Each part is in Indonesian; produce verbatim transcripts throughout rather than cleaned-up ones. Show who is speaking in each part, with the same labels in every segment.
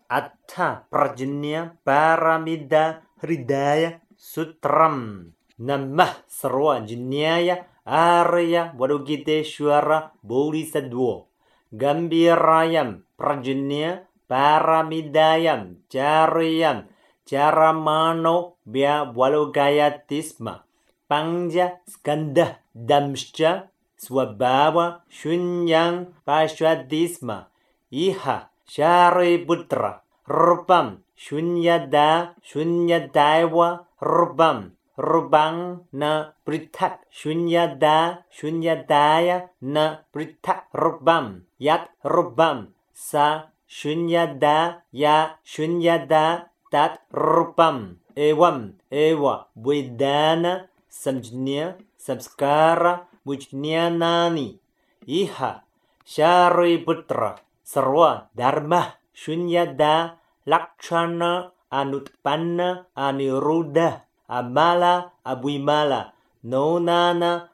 Speaker 1: Atta Prajanya Paramida Hridaya Sutram Namah Sarwa Jinyaya Arya Wadogiteshwara Bodhisattva Gambirayam Prajanya Paramidayam Charayam Charamano Bya Valogayatisma Pangja Skanda Damscha Swabhava Shunyang Pashwadisma Iha Shariputra Rupam Shunyada Shunyadaiva Rupam Rupang na Prithak Shunyada Shunyadaya na Prithak Rupam Yat Rupam Sa Shunyada Ya Shunyada Tat Rupam Evam Eva Vedana Samjnya Samskara Mujnyanani Iha Shariputra Sarwa Dharma Shunyada Lakshana Anutpanna Aniruddha Amala Abhimala Nonana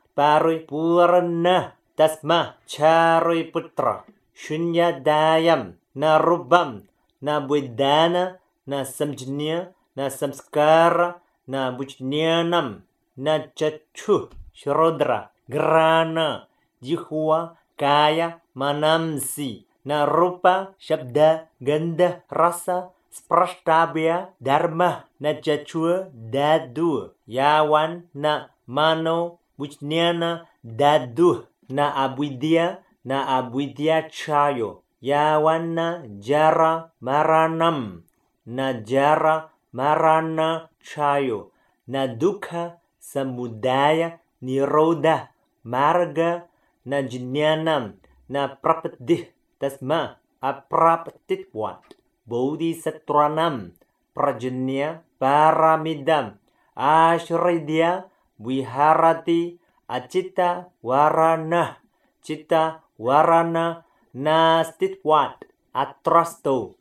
Speaker 1: Paripurna Tasma Shariputra Shunyadayam Na Rupam Na Vedana Na Samjnya Na Samskara Na Mujnyanam Na Chachu Shrodra Grana Jihwa Kaya Manamsi Na Rupa Shabda Ganda Rasa Sprashtabya Dharma Na Jachua Dadu Yawan Na Mano Mujnyana Dadu Na Abhidya Na Abhidya Chayo Yawan Na Jara Maranam Na Jara Marana Chayo Na Dukha Samudaya Nirodha Marga Na Jnanam Na Prapadih Tasma Apraptitwat Bodhisatranam Prajanya Paramidam Ashridya Viharati Acita Warana Cita Warana Nastitwat Atrasto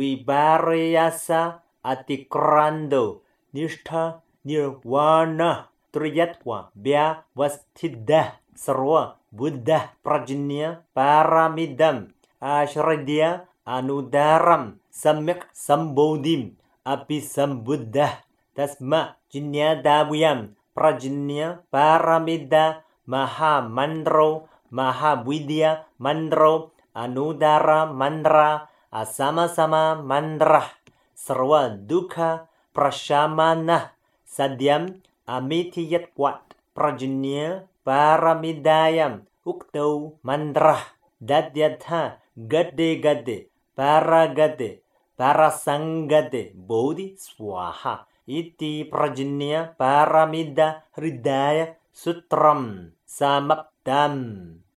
Speaker 1: Vibareyasa Atikrando Nishtha Nirvana Triyatva Bya Vasthidah Sarwa Buddha Prajanya Paramidam Ashridya Anudaram Samyak Sambodhim Api Sambuddha Tasma Jinyadavuyam Prajanya Paramida Maha Mandro Maha Vidya Mandro Anudara Mandra Asama-sama Mandra Sarwa Dukha Prashamana Sadyam Amitiyatwat Prajanya Paramidayam Ukto Mandra Dadyatha Gade Gade Paragade Parasangade Bodhi Swaha Iti Prajanya Paramida Hridaya Sutram Samaptam